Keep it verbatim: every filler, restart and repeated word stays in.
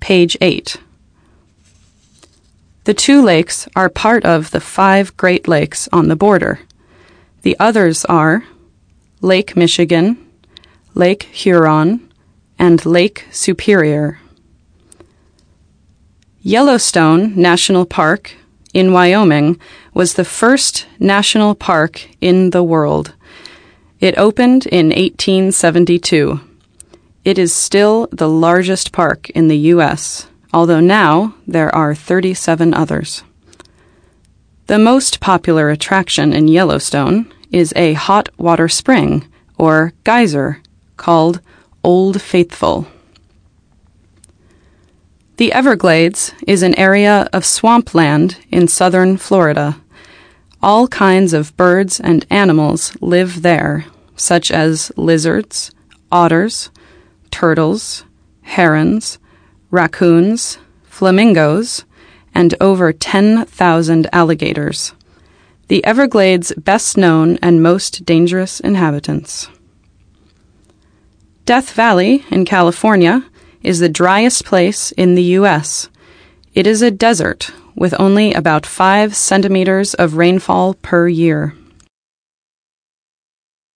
page eight. The two lakes are part of the five Great Lakes on the border. The others are Lake Michigan, Lake Huron, and Lake Superior. Yellowstone National Park in Wyoming was the first national park in the world. It opened in eighteen seventy-two. It is still the largest park in the U S, although now there are thirty-seven others. The most popular attraction in Yellowstone is a hot water spring, or geyser, called Old Faithful. The Everglades is an area of swampland in southern Florida. All kinds of birds and animals live there, such as lizards, otters, turtles, herons, raccoons, flamingos, and over ten thousand alligators. The Everglades' best known and most dangerous inhabitants. Death Valley in California is the driest place in the U S. It is a desert with only about five centimeters of rainfall per year.